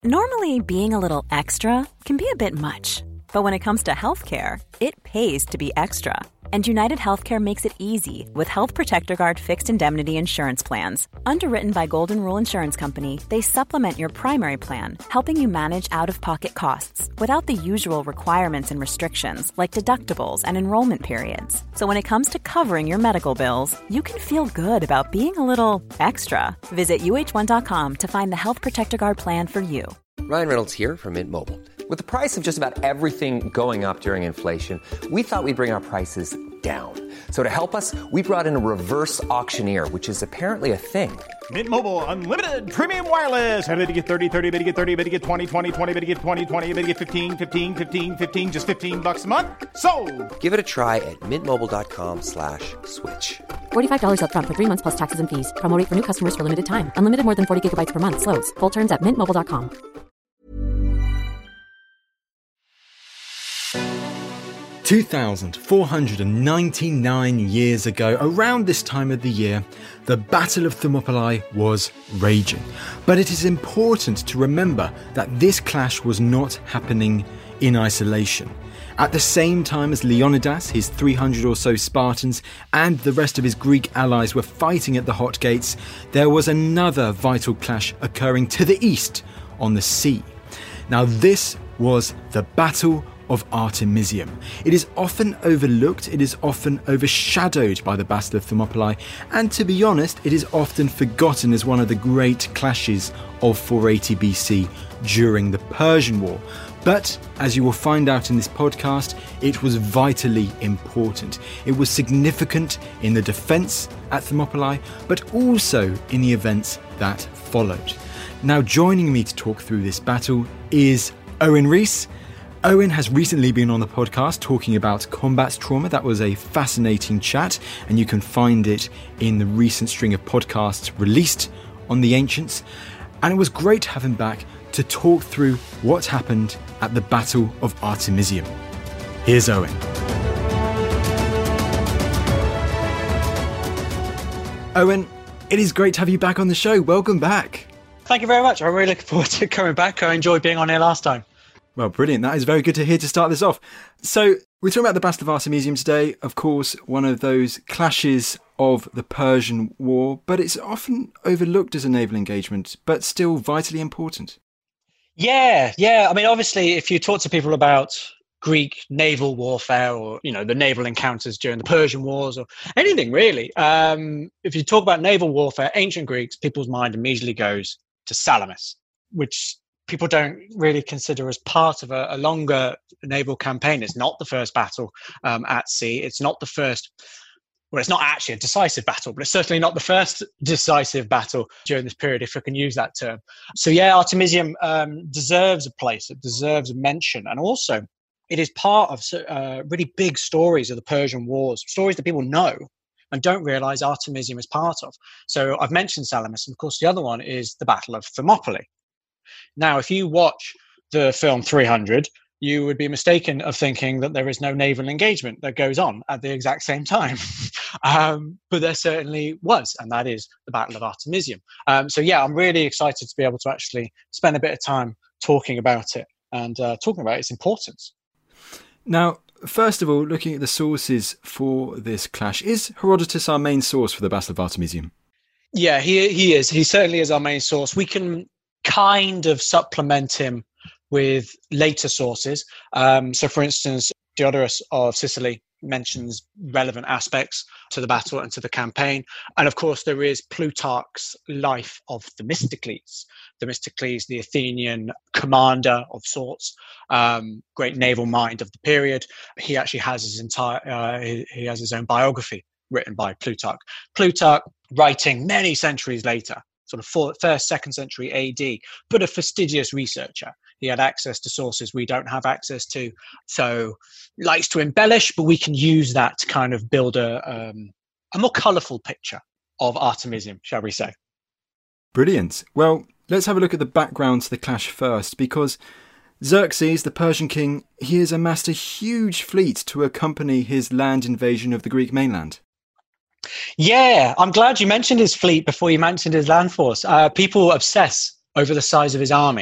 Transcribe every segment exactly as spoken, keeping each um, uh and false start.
Normally, being a little extra can be a bit much, but when it comes to healthcare, it pays to be extra. And United Healthcare makes it easy with Health Protector Guard fixed indemnity insurance plans. Underwritten by Golden Rule Insurance Company, they supplement your primary plan, helping you manage out-of-pocket costs without the usual requirements and restrictions like deductibles and enrollment periods. So when it comes to covering your medical bills, you can feel good about being a little extra. Visit U H one dot com to find the Health Protector Guard plan for you. Ryan Reynolds here from Mint Mobile. With the price of just about everything going up during inflation, we thought we'd bring our prices down. So to help us, we brought in a reverse auctioneer, which is apparently a thing. Mint Mobile Unlimited Premium Wireless. How to get thirty, thirty, how to get thirty, how to get twenty, twenty, twenty, how to get twenty, twenty, how to get fifteen, fifteen, fifteen, fifteen, just fifteen bucks a month? Sold! Give it a try at mintmobile.com slash switch. forty-five dollars up front for three months plus taxes and fees. Promo rate for new customers for limited time. Unlimited more than forty gigabytes per month. Slows full terms at mint mobile dot com. two thousand four hundred ninety-nine years ago, around this time of the year, the Battle of Thermopylae was raging. But it is important to remember that this clash was not happening in isolation. At the same time as Leonidas, his three hundred or so Spartans, and the rest of his Greek allies were fighting at the Hot Gates, there was another vital clash occurring to the east on the sea. Now this was the Battle of Artemisium. It is often overlooked, it is often overshadowed by the Battle of Thermopylae, and to be honest, it is often forgotten as one of the great clashes of four eighty B C during the Persian War. But, as you will find out in this podcast, it was vitally important. It was significant in the defence at Thermopylae, but also in the events that followed. Now, joining me to talk through this battle is Owen Rees. Owen has recently been on the podcast talking about combat trauma. That was a fascinating chat, and you can find it in the recent string of podcasts released on the Ancients. And it was great to have him back to talk through what happened at the Battle of Artemisium. Here's Owen. Owen, it is great to have you back on the show. Welcome back. Thank you very much. I'm really looking forward to coming back. I enjoyed being on here last time. Well, brilliant. That is very good to hear to start this off. So we're talking about the Battle of Artemisium today. Of course, one of those clashes of the Persian War, but it's often overlooked as a naval engagement, but still vitally important. Yeah, yeah. I mean, obviously, if you talk to people about Greek naval warfare or, you know, the naval encounters during the Persian Wars or anything really, um, if you talk about naval warfare, ancient Greeks, people's mind immediately goes to Salamis, which people don't really consider as part of a, a longer naval campaign. It's not the first battle um, at sea. It's not the first, well, it's not actually a decisive battle, but it's certainly not the first decisive battle during this period, if I can use that term. So yeah, Artemisium um, deserves a place. It deserves a mention. And also, it is part of uh, really big stories of the Persian Wars, stories that people know and don't realise Artemisium is part of. So I've mentioned Salamis, and of course the other one is the Battle of Thermopylae. Now, if you watch the film three hundred, you would be mistaken of thinking that there is no naval engagement that goes on at the exact same time. um, but there certainly was, and that is the Battle of Artemisium. Um, so yeah, I'm really excited to be able to actually spend a bit of time talking about it and uh, talking about its importance. Now, first of all, looking at the sources for this clash, is Herodotus our main source for the Battle of Artemisium? Yeah, he he is. He certainly is our main source. We can kind of supplement him with later sources. Um, so, for instance, Diodorus of Sicily mentions relevant aspects to the battle and to the campaign. And of course, there is Plutarch's life of Themistocles. Themistocles, the Athenian commander of sorts, um, great naval mind of the period. He actually has his entire, uh, he, he has his own biography written by Plutarch. Plutarch, writing many centuries later, sort of fourth, first, second century A D, but a fastidious researcher. He had access to sources we don't have access to, so likes to embellish, but we can use that to kind of build a, um, a more colourful picture of Artemisium, shall we say. Brilliant. Well, let's have a look at the background to the clash first, because Xerxes, the Persian king, he has amassed a huge fleet to accompany his land invasion of the Greek mainland. Yeah, I'm glad you mentioned his fleet before you mentioned his land force. Uh, people obsess over the size of his army.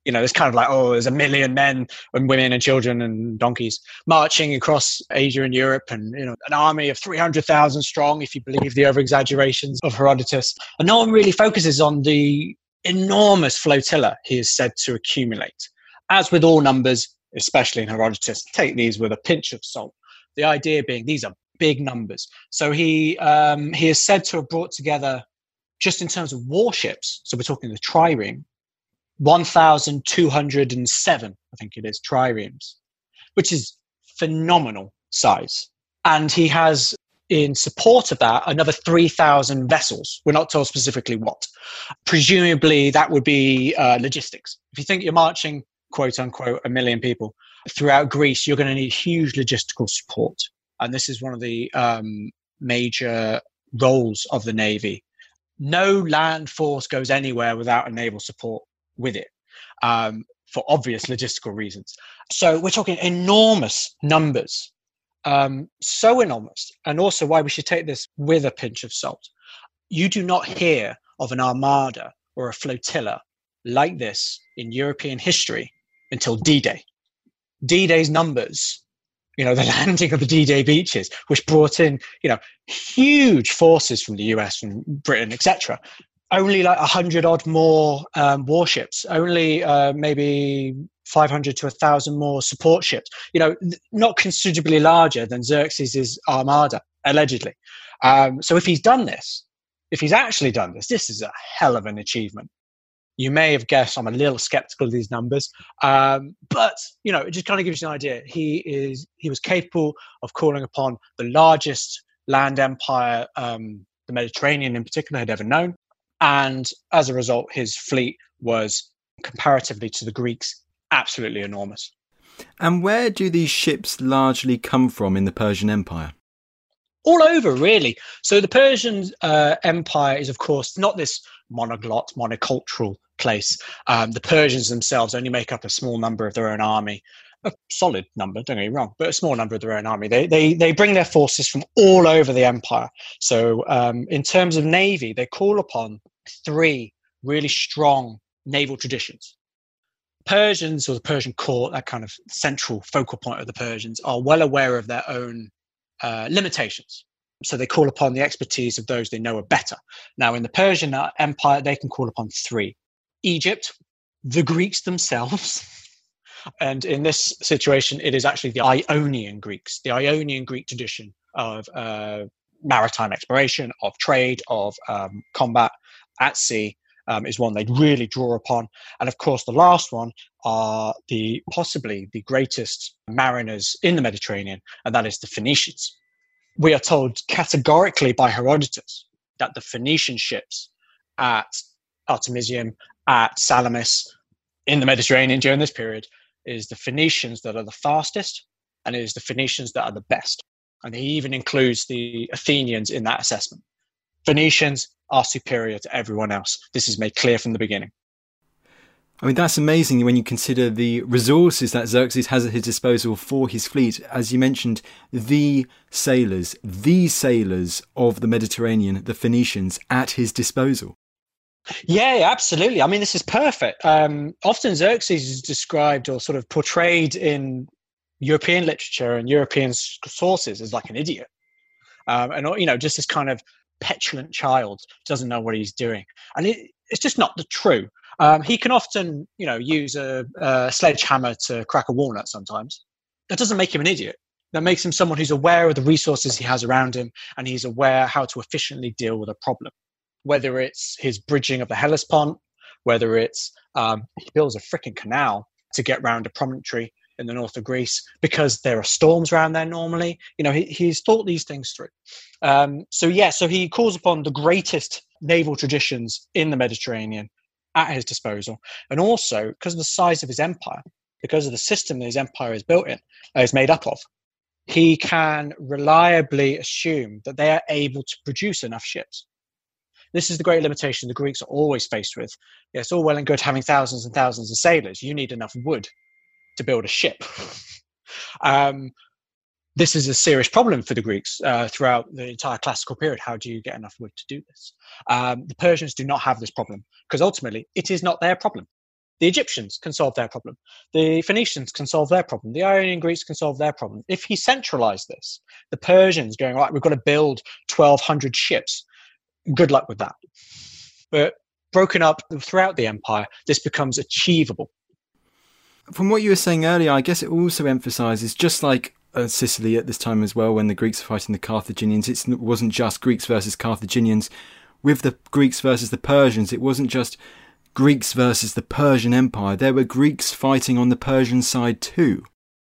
You know, it's kind of like, oh, there's a million men and women and children and donkeys marching across Asia and Europe, and, you know, an army of three hundred thousand strong, if you believe the over-exaggerations of Herodotus. And no one really focuses on the enormous flotilla he is said to accumulate. As with all numbers, especially in Herodotus, take these with a pinch of salt. The idea being these are big numbers. So he um, he is said to have brought together, just in terms of warships, so we're talking the trireme, one thousand two hundred seven, I think it is, triremes, which is phenomenal size. And he has, in support of that, another three thousand vessels. We're not told specifically what. Presumably, that would be uh, logistics. If you think you're marching, quote unquote, a million people throughout Greece, you're going to need huge logistical support. And this is one of the um, major roles of the Navy. No land force goes anywhere without a naval support with it, um, for obvious logistical reasons. So we're talking enormous numbers, um, so enormous, and also why we should take this with a pinch of salt. You do not hear of an armada or a flotilla like this in European history until D-Day. D-Day's numbers, you know, the landing of the D-Day beaches, which brought in, you know, huge forces from the U S and Britain, et cetera. Only like a hundred odd more um, warships, only uh, maybe five hundred to a thousand more support ships, you know, not considerably larger than Xerxes' armada, allegedly. Um, so if he's done this, if he's actually done this, this is a hell of an achievement. You may have guessed I'm a little skeptical of these numbers, um, but, you know, it just kind of gives you an idea. He is he was capable of calling upon the largest land empire um, the Mediterranean in particular had ever known. And as a result, his fleet was, comparatively to the Greeks, absolutely enormous. And where do these ships largely come from in the Persian Empire? All over, really. So the Persian uh, Empire is, of course, not this monoglot, monocultural place. Um, the Persians themselves only make up a small number of their own army. A solid number, don't get me wrong, but a small number of their own army. They they they bring their forces from all over the empire. So um, in terms of navy, they call upon three really strong naval traditions. Persians, or the Persian court, that kind of central focal point of the Persians, are well aware of their own uh, limitations. So they call upon the expertise of those they know are better. Now, in the Persian Empire, they can call upon three. Egypt, the Greeks themselves, and in this situation, it is actually the Ionian Greeks, the Ionian Greek tradition of uh, maritime exploration, of trade, of um, combat at sea, um, is one they'd really draw upon. And of course, the last one are the possibly the greatest mariners in the Mediterranean, and that is the Phoenicians. We are told categorically by Herodotus that the Phoenician ships at Artemisium, at Salamis, in the Mediterranean during this period, is the Phoenicians that are the fastest, and it is the Phoenicians that are the best. And he even includes the Athenians in that assessment. Phoenicians are superior to everyone else. This is made clear from the beginning. I mean, that's amazing when you consider the resources that Xerxes has at his disposal for his fleet. As you mentioned, the sailors, the sailors of the Mediterranean, the Phoenicians, at his disposal. Yeah, yeah, absolutely. I mean, this is perfect. Um, often Xerxes is described or sort of portrayed in European literature and European sources as like an idiot. Um, and, you know, just this kind of petulant child, doesn't know what he's doing. And it, it's just not the true. Um, he can often, you know, use a, a sledgehammer to crack a walnut sometimes. That doesn't make him an idiot. That makes him someone who's aware of the resources he has around him, and he's aware how to efficiently deal with a problem. Whether it's his bridging of the Hellespont, whether it's um, he builds a freaking canal to get round a promontory in the north of Greece because there are storms around there normally. You know, he, he's thought these things through. Um, so, yeah, so he calls upon the greatest naval traditions in the Mediterranean at his disposal. And also, because of the size of his empire, because of the system that his empire is built in, uh, is made up of, he can reliably assume that they are able to produce enough ships. This is the great limitation the Greeks are always faced with. Yeah, it's all well and good having thousands and thousands of sailors. You need enough wood to build a ship. um, this is a serious problem for the Greeks uh, throughout the entire classical period. How do you get enough wood to do this? Um, the Persians do not have this problem because ultimately it is not their problem. The Egyptians can solve their problem. The Phoenicians can solve their problem. The Ionian Greeks can solve their problem. If he centralized this, the Persians going, right, we've got to build twelve hundred ships. Good luck with that. But broken up throughout the empire, this becomes achievable. From what you were saying earlier, I guess it also emphasizes, just like uh, Sicily at this time as well, when the Greeks were fighting the Carthaginians, it's, it wasn't just Greeks versus Carthaginians. With the Greeks versus the Persians, it wasn't just Greeks versus the Persian Empire. There were Greeks fighting on the Persian side too.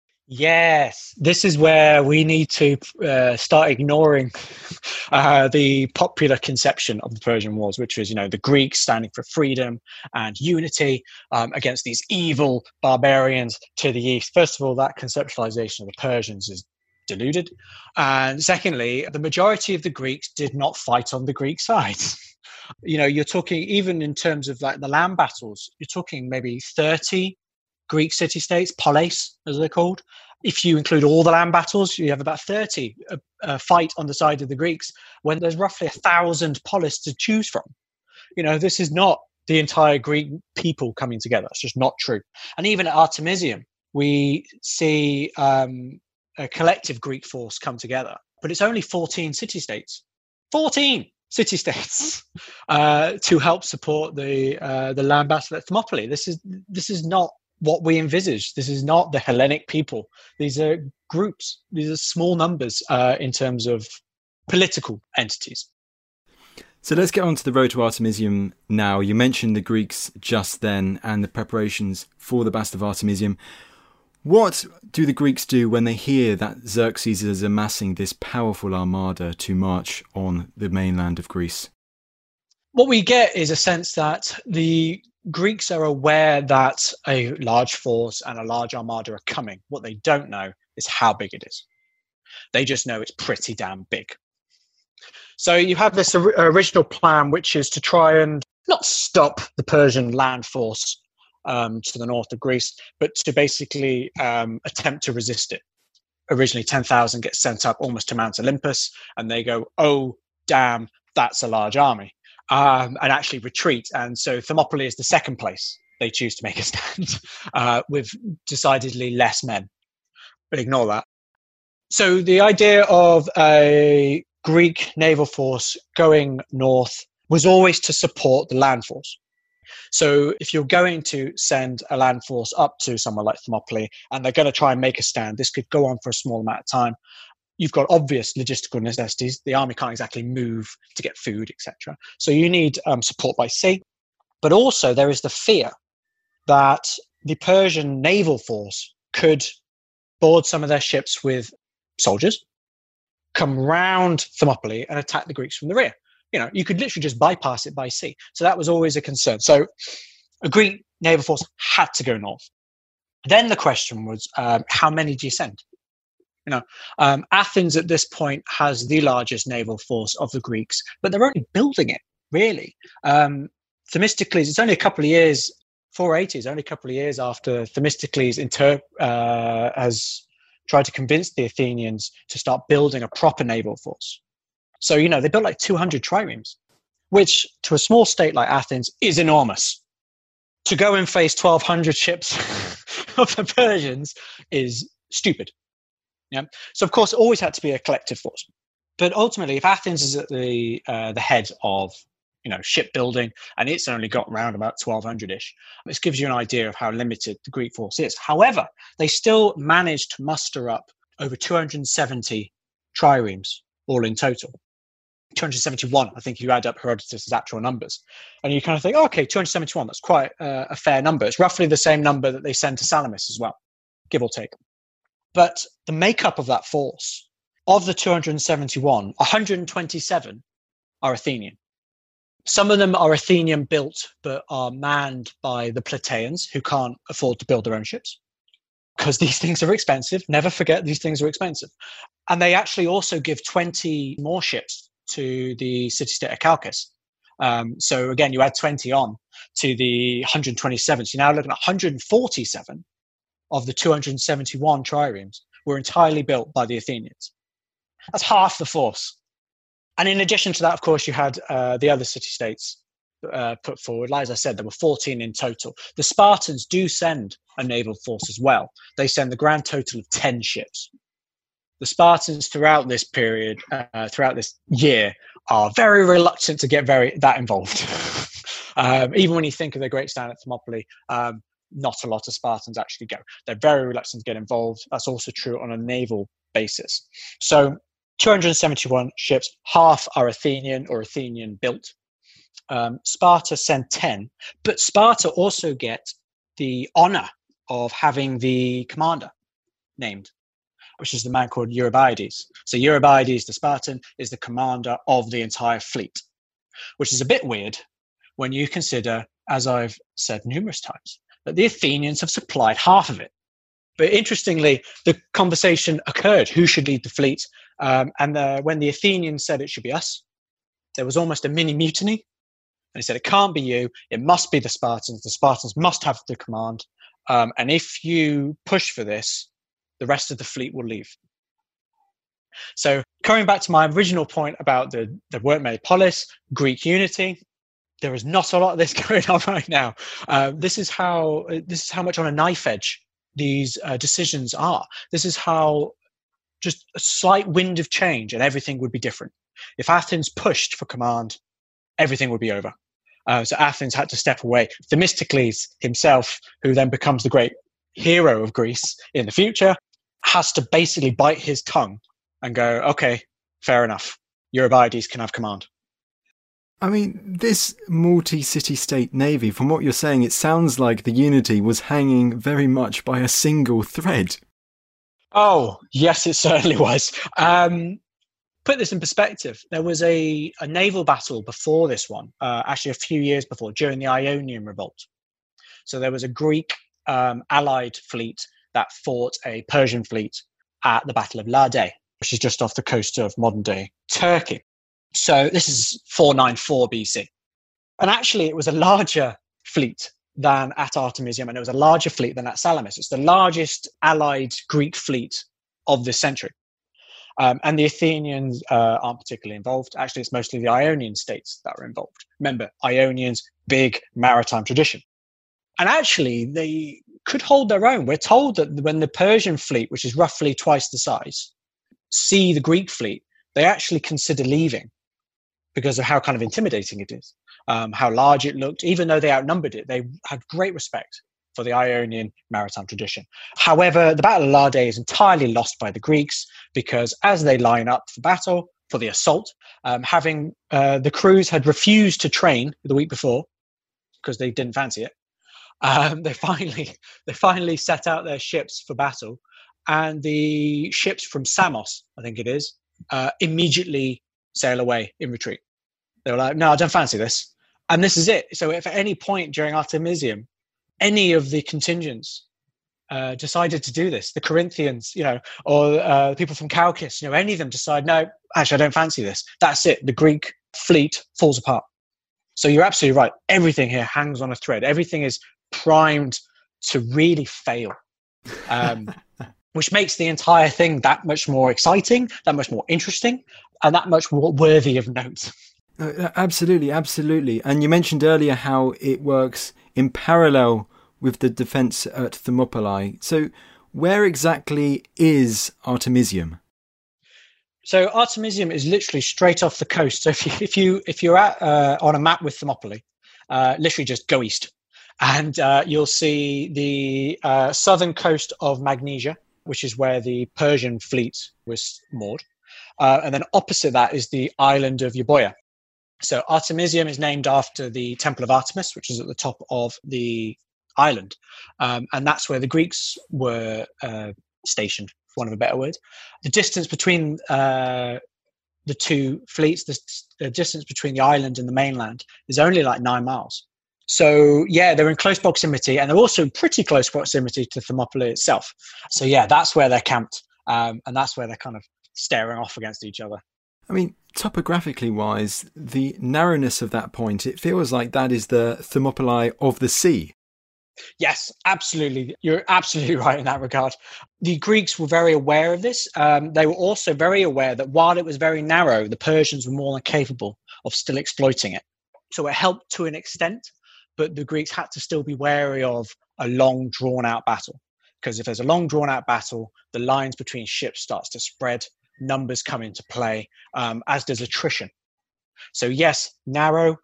Yes, this is where we need to uh, start ignoring uh, the popular conception of the Persian Wars, which was, you know, the Greeks standing for freedom and unity um, against these evil barbarians to the east. First of all, that conceptualization of the Persians is deluded. And secondly, the majority of the Greeks did not fight on the Greek side. You know, you're talking, even in terms of like the land battles, you're talking maybe thirty Greek city-states, polis, as they're called. If you include all the land battles, you have about thirty uh, uh, fight on the side of the Greeks, when there's roughly a thousand polis to choose from. You know, this is not the entire Greek people coming together. It's just not true. And even at Artemisium, we see um, a collective Greek force come together, but it's only fourteen city-states. fourteen city-states uh, to help support the uh, the land battle at Thermopylae. This is this is not what we envisage. This is not the Hellenic people. These are groups. These are small numbers uh, in terms of political entities. So let's get on to the road to Artemisium now. You mentioned the Greeks just then and the preparations for the Battle of Artemisium. What do the Greeks do when they hear that Xerxes is amassing this powerful armada to march on the mainland of Greece? What we get is a sense that the Greeks are aware that a large force and a large armada are coming. What they don't know is how big it is. They just know it's pretty damn big. So you have this or- original plan, which is to try and not stop the Persian land force Um, to the north of Greece, but to basically um, attempt to resist it. Originally, ten thousand get sent up almost to Mount Olympus, and they go, oh, damn, that's a large army, um, and actually retreat. And so Thermopylae is the second place they choose to make a stand, uh, with decidedly less men. But ignore that. So the idea of a Greek naval force going north was always to support the land force. So if you're going to send a land force up to somewhere like Thermopylae and they're going to try and make a stand, this could go on for a small amount of time. You've got obvious logistical necessities. The army can't exactly move to get food, et cetera. So you need um, support by sea. But also there is the fear that the Persian naval force could board some of their ships with soldiers, come round Thermopylae and attack the Greeks from the rear. You know, you could literally just bypass it by sea. So that was always a concern. So a Greek naval force had to go north. Then the question was, um, how many do you send? You know, um, Athens at this point has the largest naval force of the Greeks, but they're only building it, really. Um, Themistocles, it's only a couple of years, four eighty is only a couple of years after Themistocles inter- uh, has tried to convince the Athenians to start building a proper naval force. So, you know, they built like two hundred triremes, which to a small state like Athens is enormous. To go and face twelve hundred ships of the Persians is stupid. Yeah. So, of course, it always had to be a collective force. But ultimately, if Athens is at the uh, the head of, you know, shipbuilding, and it's only got around about twelve hundred-ish, this gives you an idea of how limited the Greek force is. However, they still managed to muster up over two hundred seventy triremes, all in total. two hundred seventy-one, I think, you add up Herodotus' actual numbers. And you kind of think, oh, okay, two hundred seventy-one, that's quite uh, a fair number. It's roughly the same number that they send to Salamis as well, give or take. But the makeup of that force, of the two hundred seventy-one, one hundred twenty-seven are Athenian. Some of them are Athenian built, but are manned by the Plataeans, who can't afford to build their own ships, because these things are expensive. Never forget, these things are expensive. And they actually also give twenty more ships to the city-state of Chalcis. Um, so again, you add twenty on to the one hundred twenty-seven. So you're now looking at one hundred forty-seven of the two hundred seventy-one triremes were entirely built by the Athenians. That's half the force. And in addition to that, of course, you had uh, the other city-states uh, put forward. Like as I said, there were fourteen in total. The Spartans do send a naval force as well. They send the grand total of ten ships. The Spartans throughout this period, uh, throughout this year, are very reluctant to get very that involved. um, even when you think of the Great Stand at Thermopylae, um, not a lot of Spartans actually go. They're very reluctant to get involved. That's also true on a naval basis. So two hundred seventy-one ships, half are Athenian or Athenian built. Um, Sparta sent ten, but Sparta also get the honor of having the commander named, which is the man called Eurybiades. So Eurybiades, the Spartan, is the commander of the entire fleet, which is a bit weird when you consider, as I've said numerous times, that the Athenians have supplied half of it. But interestingly, the conversation occurred, who should lead the fleet? Um, and the, when the Athenians said it should be us, there was almost a mini mutiny. And he said, it can't be you, it must be the Spartans. The Spartans must have the command. Um, and if you push for this, the rest of the fleet will leave. So coming back to my original point about the, the weren't many polis, Greek unity, there is not a lot of this going on right now. Uh, this is how this is how much on a knife edge these uh, decisions are. This is how just a slight wind of change and everything would be different. If Athens pushed for command, everything would be over. Uh, so Athens had to step away. Themistocles himself, who then becomes the great hero of Greece in the future, has to basically bite his tongue and go, okay, fair enough. Eurybiades can have command. I mean, this multi-city state navy, from what you're saying, it sounds like the unity was hanging very much by a single thread. Oh, yes, it certainly was. Um, put this in perspective. There was a, a naval battle before this one, uh, actually a few years before, during the Ionian Revolt. So there was a Greek um, allied fleet that fought a Persian fleet at the Battle of Lade, which is just off the coast of modern-day Turkey. So this is four ninety-four B C. And actually, it was a larger fleet than at Artemisium, and it was a larger fleet than at Salamis. It's the largest allied Greek fleet of this century. Um, and the Athenians uh, aren't particularly involved. Actually, it's mostly the Ionian states that are involved. Remember, Ionians, big maritime tradition. And actually, they could hold their own. We're told that when the Persian fleet, which is roughly twice the size, see the Greek fleet, they actually consider leaving because of how kind of intimidating it is, um, how large it looked. Even though they outnumbered it, they had great respect for the Ionian maritime tradition. However, the Battle of Lade is entirely lost by the Greeks because as they line up for battle, for the assault, um, having uh, the crews had refused to train the week before because they didn't fancy it, um, they finally they finally set out their ships for battle, and the ships from Samos, I think it is, uh, immediately sail away in retreat. They were like, no, I don't fancy this. And this is it. So if at any point during Artemisium, any of the contingents uh, decided to do this, the Corinthians, you know, or uh, people from Chalcis, you know, any of them decide, no, actually, I don't fancy this. That's it. The Greek fleet falls apart. So you're absolutely right. Everything here hangs on a thread. Everything is primed to really fail, um, which makes the entire thing that much more exciting, that much more interesting, and that much more worthy of note. Uh, absolutely, absolutely. And you mentioned earlier how it works in parallel with the defence at Thermopylae. So where exactly is Artemisium? So Artemisium is literally straight off the coast. So if, you, if, you, if you're at, uh, on a map with Thermopylae, uh, literally just go east. And uh, you'll see the uh, southern coast of Magnesia, which is where the Persian fleet was moored. Uh, and then opposite that is the island of Euboea. So Artemisium is named after the Temple of Artemis, which is at the top of the island. Um, and that's where the Greeks were uh, stationed, for want of a better word. The distance between uh, the two fleets, the, the distance between the island and the mainland is only like nine miles. So, yeah, they're in close proximity, and they're also in pretty close proximity to Thermopylae itself. So, yeah, that's where they're camped, um, and that's where they're kind of staring off against each other. I mean, topographically wise, the narrowness of that point, it feels like that is the Thermopylae of the sea. Yes, absolutely. You're absolutely right in that regard. The Greeks were very aware of this. Um, they were also very aware that while it was very narrow, the Persians were more than capable of still exploiting it. So it helped to an extent, but the Greeks had to still be wary of a long, drawn-out battle. Because if there's a long, drawn-out battle, the lines between ships starts to spread, numbers come into play, um, as does attrition. So yes, narrow,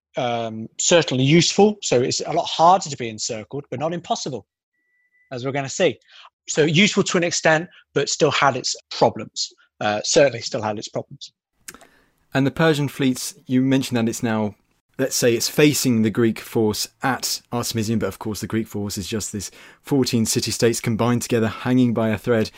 um, certainly useful. So it's a lot harder to be encircled, but not impossible, as we're going to see. So useful to an extent, but still had its problems. Uh, certainly still had its problems. And the Persian fleets, you mentioned that it's now, let's say it's facing the Greek force at Artemisium, but of course the Greek force is just this fourteen city-states combined together, hanging by a thread.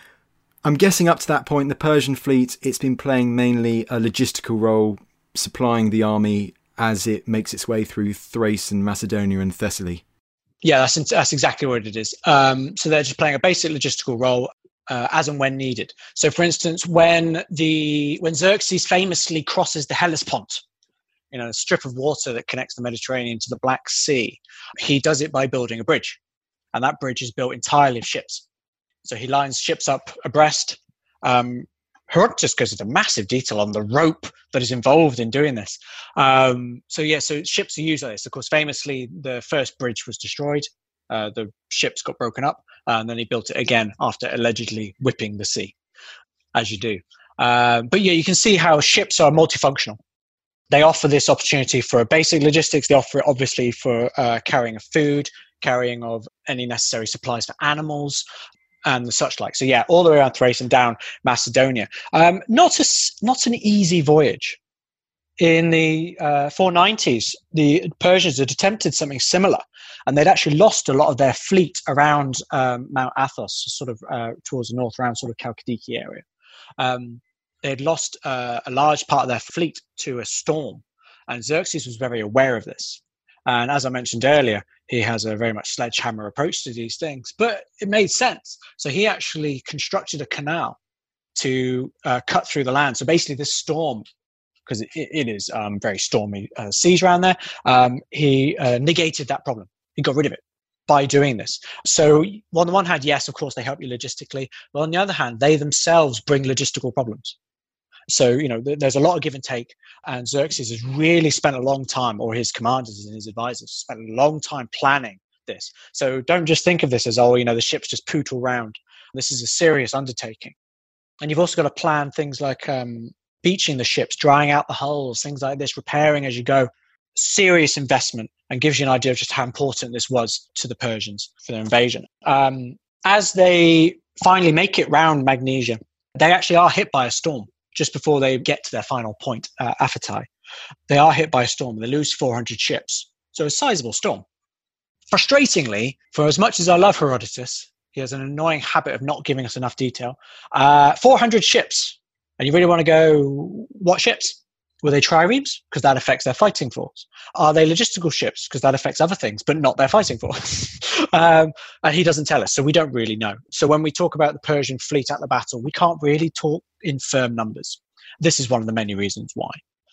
I'm guessing up to that point, the Persian fleet, it's been playing mainly a logistical role, supplying the army as it makes its way through Thrace and Macedonia and Thessaly. Yeah, that's that's exactly what it is. Um, so they're just playing a basic logistical role uh, as and when needed. So, for instance, when the when Xerxes famously crosses the Hellespont, you know, a strip of water that connects the Mediterranean to the Black Sea, he does it by building a bridge, and that bridge is built entirely of ships. So he lines ships up abreast. Um, Herodotus goes into massive detail on the rope that is involved in doing this. Um, so yeah, so ships are used like this. Of course, famously, the first bridge was destroyed. Uh, the ships got broken up, uh, and then he built it again after allegedly whipping the sea, as you do. Uh, but yeah, you can see how ships are multifunctional. They offer this opportunity for basic logistics. They offer it obviously for uh, carrying of food, carrying of any necessary supplies for animals, and such like. So yeah, all the way around Thrace and down Macedonia. Um, not a, not an easy voyage. In the uh, four nineties, the Persians had attempted something similar, and they'd actually lost a lot of their fleet around um, Mount Athos, sort of uh, towards the north, around sort of Chalkidiki area. Um, they'd lost uh, a large part of their fleet to a storm, and Xerxes was very aware of this. And as I mentioned earlier, he has a very much sledgehammer approach to these things, but it made sense. So he actually constructed a canal to uh, cut through the land. So basically this storm, because it, it is um, very stormy uh, seas around there, um, he uh, negated that problem. He got rid of it by doing this. So on the one hand, yes, of course, they help you logistically. But on the other hand, they themselves bring logistical problems. So, you know, th- there's a lot of give and take, and Xerxes has really spent a long time, or his commanders and his advisors spent a long time planning this. So don't just think of this as, oh, you know, the ships just pootle around. This is a serious undertaking. And you've also got to plan things like um, beaching the ships, drying out the hulls, things like this, repairing as you go. Serious investment, and gives you an idea of just how important this was to the Persians for their invasion. Um, as they finally make it round Magnesia, they actually are hit by a storm. Just before they get to their final point, uh, Aphetai, they are hit by a storm. They lose four hundred ships. So a sizable storm. Frustratingly, for as much as I love Herodotus, he has an annoying habit of not giving us enough detail. Uh, four hundred ships. And you really want to go, what ships? Were they triremes? Because that affects their fighting force. Are they logistical ships? Because that affects other things, but not their fighting force. um, and he doesn't tell us, so we don't really know. So when we talk about the Persian fleet at the battle, we can't really talk in firm numbers. This is one of the many reasons why.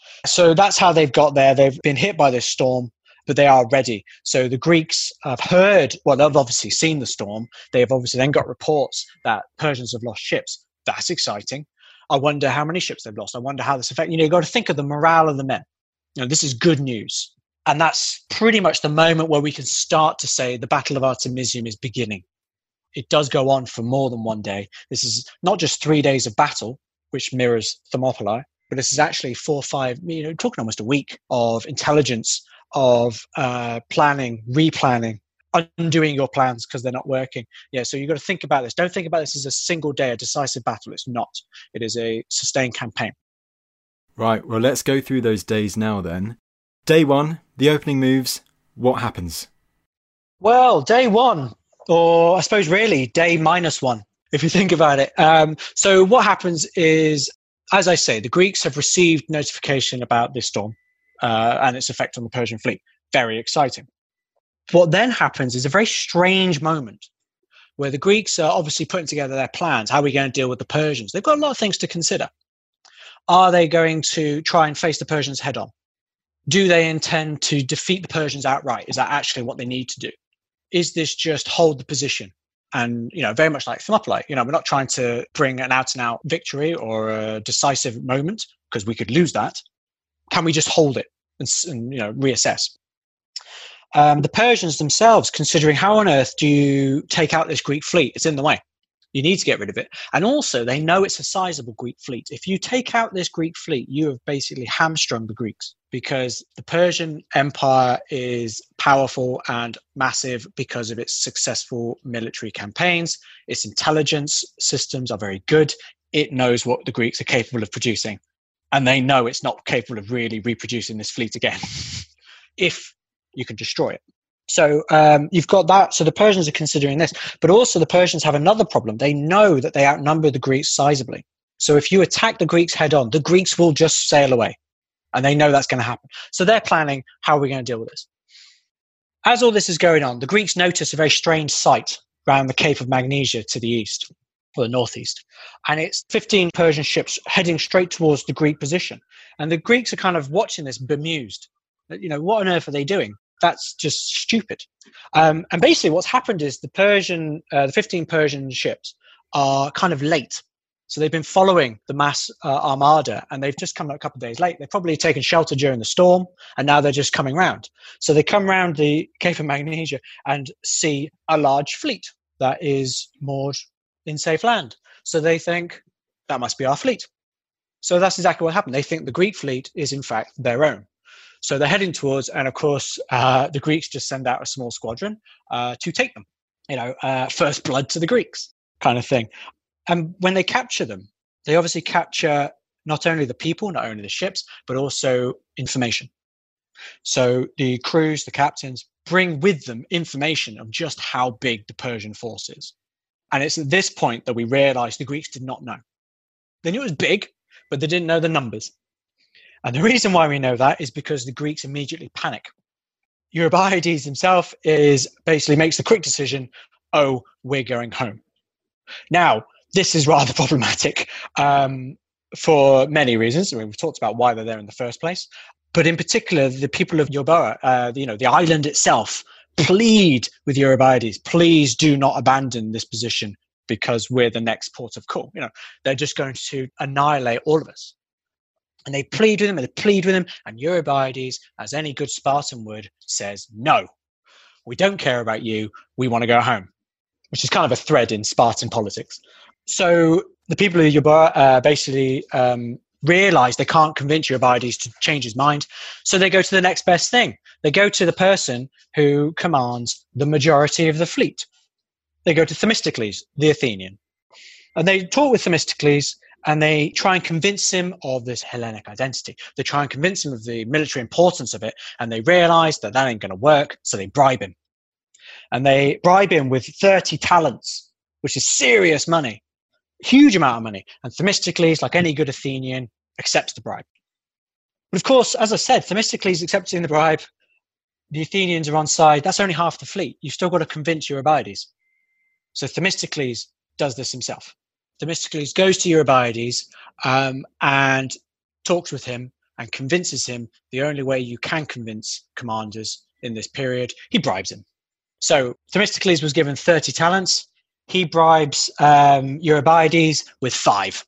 So that's how they've got there. They've been hit by this storm, but they are ready. So the Greeks have heard, well, they've obviously seen the storm. They have obviously then got reports that Persians have lost ships. That's exciting. I wonder how many ships they've lost. I wonder how this affects, you know, you've got to think of the morale of the men. You know, this is good news. And that's pretty much the moment where we can start to say the Battle of Artemisium is beginning. It does go on for more than one day. This is not just three days of battle, which mirrors Thermopylae, but this is actually four, five, you know, talking almost a week of intelligence, of uh, planning, replanning, undoing your plans because they're not working. Yeah, so you've got to think about this. Don't think about this as a single day, a decisive battle. It's not. It is a sustained campaign. Right, well, let's go through those days now then. Day one, the opening moves. What happens? Well, day one, or I suppose really day minus one, if you think about it. Um, so what happens is, as I say, the Greeks have received notification about this storm uh, and its effect on the Persian fleet. Very exciting. What then happens is a very strange moment where the Greeks are obviously putting together their plans. How are we going to deal with the Persians? They've got a lot of things to consider. Are they going to try and face the Persians head on? Do they intend to defeat the Persians outright? Is that actually what they need to do? Is this just hold the position? And, you know, very much like Thermopylae, you know, we're not trying to bring an out and out victory or a decisive moment because we could lose that. Can we just hold it? and, and you know, reassess. Um, the Persians themselves, considering how on earth do you take out this Greek fleet? It's in the way. You need to get rid of it. And also, they know it's a sizable Greek fleet. If you take out this Greek fleet, you have basically hamstrung the Greeks, because the Persian Empire is powerful and massive because of its successful military campaigns. Its intelligence systems are very good. It knows what the Greeks are capable of producing. And they know it's not capable of really reproducing this fleet again if you can destroy it. So um, you've got that. So the Persians are considering this, but also the Persians have another problem. They know that they outnumber the Greeks sizably. So if you attack the Greeks head on, the Greeks will just sail away, and they know that's going to happen. So they're planning, how are we going to deal with this? As all this is going on, the Greeks notice a very strange sight around the Cape of Magnesia to the east, or the northeast. And it's fifteen Persian ships heading straight towards the Greek position. And the Greeks are kind of watching this bemused. You know, what on earth are they doing? That's just stupid. Um, and basically what's happened is the Persian, uh, the fifteen Persian ships are kind of late. So they've been following the mass uh, armada, and they've just come a couple of days late. They've probably taken shelter during the storm, and now they're just coming round. So they come round the Cape of Magnesia and see a large fleet that is moored in safe land. So they think, that must be our fleet. So that's exactly what happened. They think the Greek fleet is in fact their own. So they're heading towards, and of course, uh, the Greeks just send out a small squadron uh, to take them. You know, uh, first blood to the Greeks kind of thing. And when they capture them, they obviously capture not only the people, not only the ships, but also information. So the crews, the captains, bring with them information of just how big the Persian force is. And it's at this point that we realize the Greeks did not know. They knew it was big, but they didn't know the numbers. And the reason why we know that is because the Greeks immediately panic. Eurybiades himself is basically makes the quick decision, oh, we're going home. Now, this is rather problematic um, for many reasons. I mean, we've talked about why they're there in the first place. But in particular, the people of Euboea, uh, you know, the island itself, plead with Eurybiades, please do not abandon this position because we're the next port of call. You know, they're just going to annihilate all of us. And they plead with him, and they plead with him, and Eurybiades, as any good Spartan would, says, no, we don't care about you, we want to go home, which is kind of a thread in Spartan politics. So the people of Euboea uh, basically um, realize they can't convince Eurybiades to change his mind, so they go to the next best thing. They go to the person who commands the majority of the fleet. They go to Themistocles, the Athenian. And they talk with Themistocles, and they try and convince him of this Hellenic identity. They try and convince him of the military importance of it, and they realize that that ain't going to work, so they bribe him. And they bribe him with thirty talents, which is serious money, huge amount of money. And Themistocles, like any good Athenian, accepts the bribe. But of course, as I said, Themistocles accepting the bribe, the Athenians are on side. That's only half the fleet. You've still got to convince Eurybiades. So Themistocles does this himself. Themistocles goes to Eurybiades um, and talks with him and convinces him the only way you can convince commanders in this period, he bribes him. So Themistocles was given thirty talents. He bribes um, Eurybiades with five.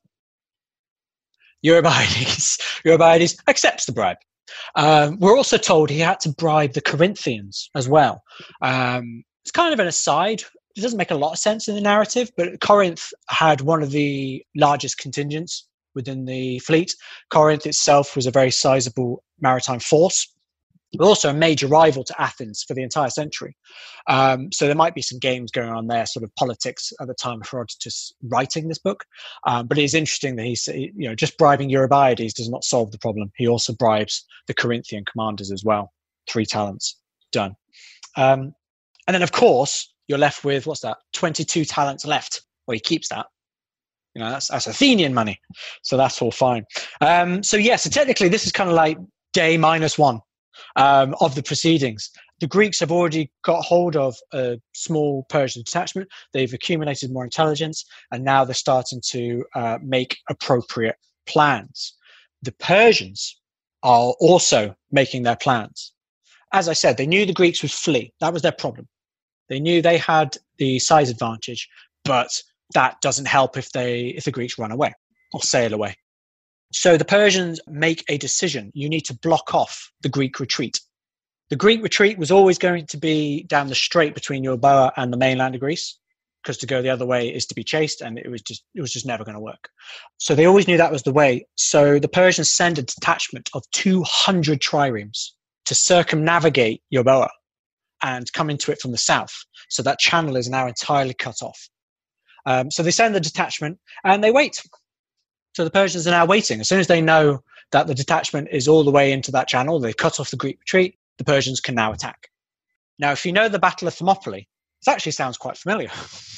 Eurybiades, Eurybiades accepts the bribe. Um, we're also told he had to bribe the Corinthians as well. Um, it's kind of an aside. It doesn't make a lot of sense in the narrative, but Corinth had one of the largest contingents within the fleet. Corinth itself was a very sizable maritime force, but also a major rival to Athens for the entire century. Um, so there might be some games going on there, sort of politics at the time of Herodotus writing this book. Um, but it is interesting that he's, you know, just bribing Eurybiades does not solve the problem. He also bribes the Corinthian commanders as well. Three talents, done. Um, and then, of course, you're left with, what's that, twenty-two talents left. Well, he keeps that. You know, that's, that's Athenian money. So that's all fine. Um, so, yeah, so technically this is kind of like day minus one um, of the proceedings. The Greeks have already got hold of a small Persian detachment. They've accumulated more intelligence, and now they're starting to uh, make appropriate plans. The Persians are also making their plans. As I said, they knew the Greeks would flee. That was their problem. They knew they had the size advantage, but that doesn't help if they if the Greeks run away or sail away. So the Persians make a decision. You need to block off the Greek retreat. The Greek retreat was always going to be down the strait between Euboea and the mainland of Greece, because to go the other way is to be chased, and it was just it was just never going to work. So they always knew that was the way. So the Persians send a detachment of two hundred triremes to circumnavigate Euboea and come into it from the south. So that channel is now entirely cut off. Um, so they send the detachment and they wait. So the Persians are now waiting. As soon as they know that the detachment is all the way into that channel, they've cut off the Greek retreat, the Persians can now attack. Now, if you know the Battle of Thermopylae, it actually sounds quite familiar.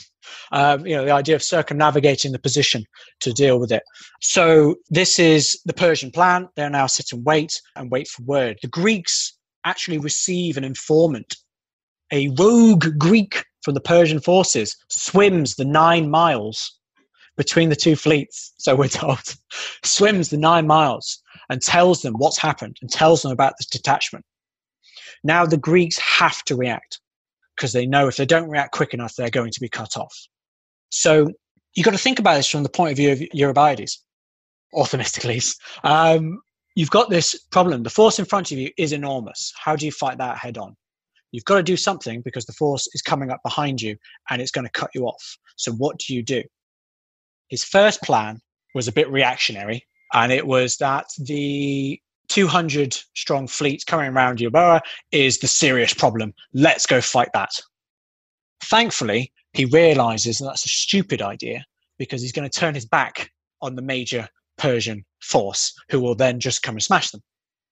um, you know, the idea of circumnavigating the position to deal with it. So this is the Persian plan. They'll now sit and wait and wait for word. The Greeks actually receive an informant. A rogue Greek from the Persian forces swims the nine miles between the two fleets, so we're told, swims the nine miles and tells them what's happened and tells them about this detachment. Now the Greeks have to react because they know if they don't react quick enough, they're going to be cut off. So you've got to think about this from the point of view of Eurybiades, or Themistocles. Um, you've got this problem. The force in front of you is enormous. How do you fight that head on? You've got to do something because the force is coming up behind you and it's going to cut you off. So what do you do? His first plan was a bit reactionary, and it was that the two hundred strong fleet coming around Euboea is the serious problem. Let's go fight that. Thankfully, he realizes that that's a stupid idea because he's going to turn his back on the major Persian force, who will then just come and smash them.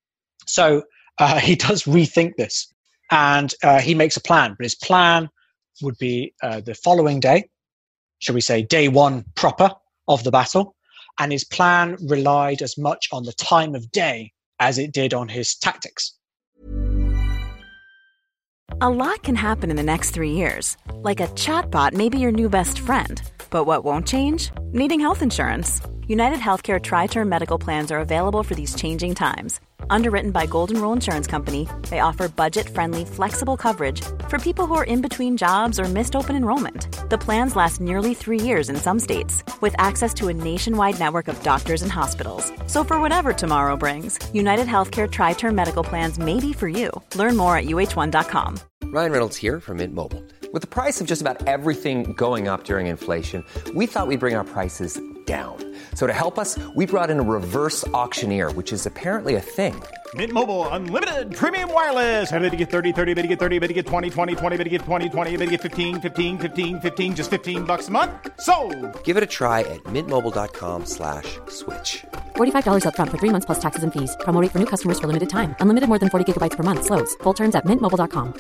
So uh, he does rethink this, and uh, he makes a plan. But his plan would be uh, the following day, shall we say, day one proper of the battle. And his plan relied as much on the time of day as it did on his tactics. A lot can happen in the next three years. Like a chatbot may be your new best friend. But what won't change? Needing health insurance. United Healthcare Tri-Term Medical Plans are available for these changing times. Underwritten by Golden Rule Insurance Company, they offer budget-friendly, flexible coverage for people who are in between jobs or missed open enrollment. The plans last nearly three years in some states, with access to a nationwide network of doctors and hospitals. So for whatever tomorrow brings, United Healthcare Tri-Term Medical Plans may be for you. Learn more at U H one dot com. Ryan Reynolds here from Mint Mobile. With the price of just about everything going up during inflation, we thought we'd bring our prices down. So to help us, we brought in a reverse auctioneer, which is apparently a thing. Mint Mobile Unlimited Premium Wireless. How to get thirty, thirty, how to get thirty, how to get twenty, twenty, twenty, how to get twenty, twenty, how to get fifteen, fifteen, fifteen, fifteen, just fifteen bucks a month? Sold! Give it a try at mintmobile.com slash switch. forty-five dollars up front for three months plus taxes and fees. Promo rate for new customers for limited time. Unlimited more than forty gigabytes per month. Slows full terms at mint mobile dot com.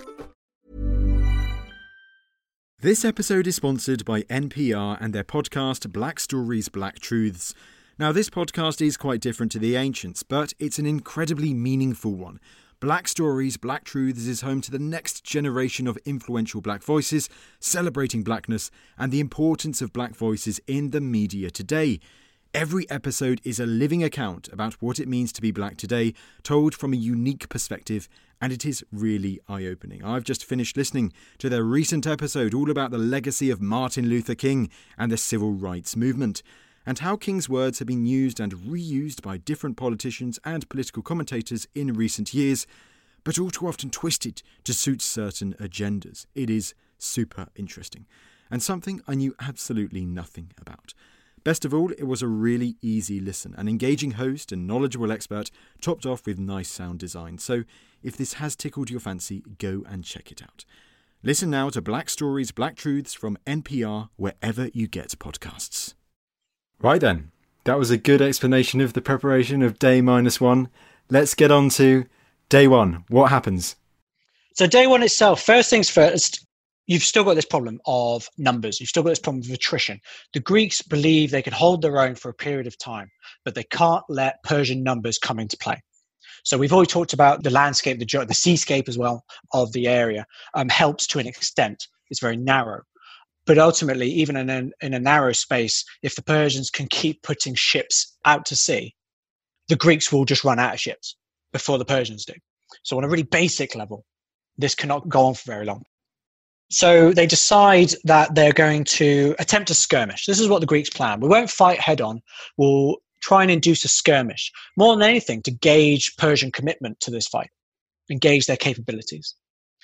This episode is sponsored by N P R and their podcast Black Stories, Black Truths. Now, this podcast is quite different to the ancients, but it's an incredibly meaningful one. Black Stories, Black Truths is home to the next generation of influential black voices, celebrating blackness and the importance of black voices in the media today. Every episode is a living account about what it means to be black today, told from a unique perspective, and it is really eye-opening. I've just finished listening to their recent episode all about the legacy of Martin Luther King and the civil rights movement, and how King's words have been used and reused by different politicians and political commentators in recent years, but all too often twisted to suit certain agendas. It is super interesting, and something I knew absolutely nothing about. Best of all, it was a really easy listen, an engaging host and knowledgeable expert, topped off with nice sound design. So if this has tickled your fancy, go and check it out. Listen now to Black Stories, Black Truths from N P R, wherever you get podcasts. Right then, that was a good explanation of the preparation of day minus one. Let's get on to day one. What happens? So day one itself, first things first, you've still got this problem of numbers. You've still got this problem of attrition. The Greeks believe they could hold their own for a period of time, but they can't let Persian numbers come into play. So we've already talked about the landscape, the, the seascape as well of the area um, helps to an extent. It's very narrow. But ultimately, even in a, in a narrow space, if the Persians can keep putting ships out to sea, the Greeks will just run out of ships before the Persians do. So on a really basic level, this cannot go on for very long. So they decide that they're going to attempt a skirmish. This is what the Greeks plan. We won't fight head on. We'll try and induce a skirmish, more than anything to gauge Persian commitment to this fight, engage their capabilities.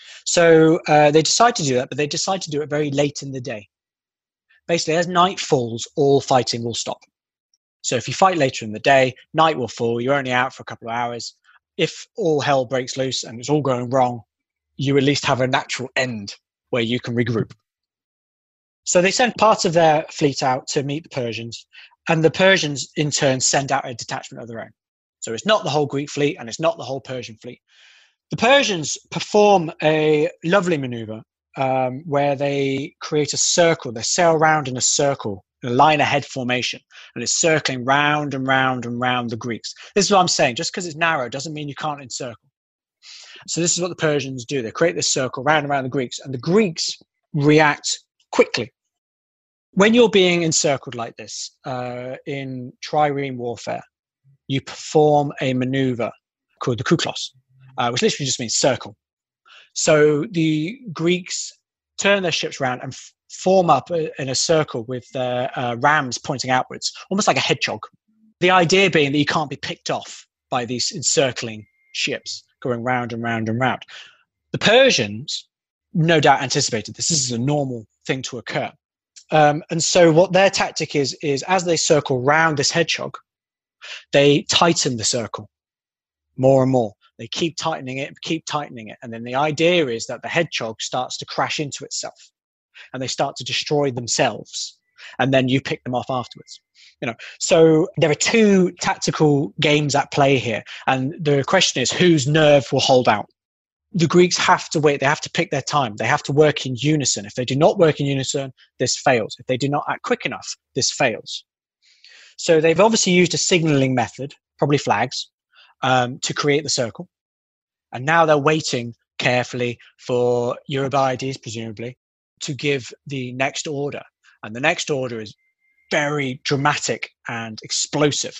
So uh, they decide to do that, but they decide to do it very late in the day. Basically, as night falls, all fighting will stop. So if you fight later in the day, night will fall, you're only out for a couple of hours. If all hell breaks loose and it's all going wrong, you at least have a natural end where you can regroup. So they send part of their fleet out to meet the Persians, and the Persians in turn send out a detachment of their own. So it's not the whole Greek fleet and it's not the whole Persian fleet. The Persians perform a lovely maneuver um, where they create a circle. They sail around in a circle, in a line ahead formation, and it's circling round and round and round the Greeks. This is what I'm saying. Just because it's narrow doesn't mean you can't encircle. So this is what the Persians do. They create this circle round and round the Greeks, and the Greeks react quickly. When you're being encircled like this uh, in trireme warfare, you perform a maneuver called the kuklos, uh, which literally just means circle. So the Greeks turn their ships around and f- form up a, in a circle with their uh, rams pointing outwards, almost like a hedgehog. The idea being that you can't be picked off by these encircling ships going round and round and round. The Persians no doubt anticipated this. This is a normal thing to occur. Um, and so what their tactic is, is as they circle round this hedgehog, they tighten the circle more and more. They keep tightening it, keep tightening it. And then the idea is that the hedgehog starts to crash into itself and they start to destroy themselves. And then you pick them off afterwards. You know, so there are two tactical games at play here. And the question is, whose nerve will hold out? The Greeks have to wait. They have to pick their time. They have to work in unison. If they do not work in unison, this fails. If they do not act quick enough, this fails. So they've obviously used a signaling method, probably flags, um, to create the circle. And now they're waiting carefully for Eurybiades, presumably, to give the next order. And the next order is very dramatic and explosive.